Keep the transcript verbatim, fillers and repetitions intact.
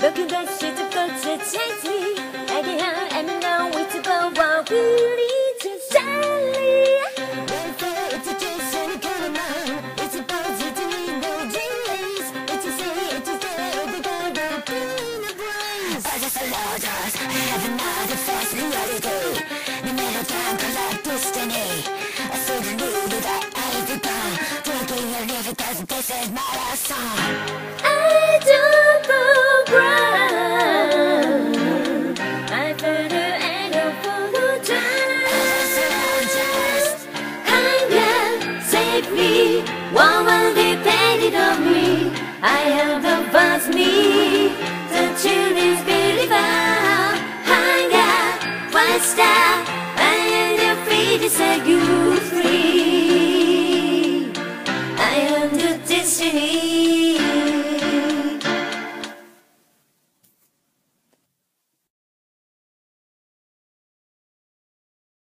Looking back, shit difficult to chase me. I get high and know it's about what we need to sadly. When fire it's a Jason coming on. It's about to do no delays. It's a say, it's a say, the guy that in the brains. I just allow us, I have another face we already do. No matter time, collect destiny. I see the need that I've become. Taking a live because this is my last song. I don't program. I better end up for the just hunger, save me. Woman depended on me. I have the vast need. The tune is beautiful. Hunger, one star. I am the free to set you free. I am the destiny.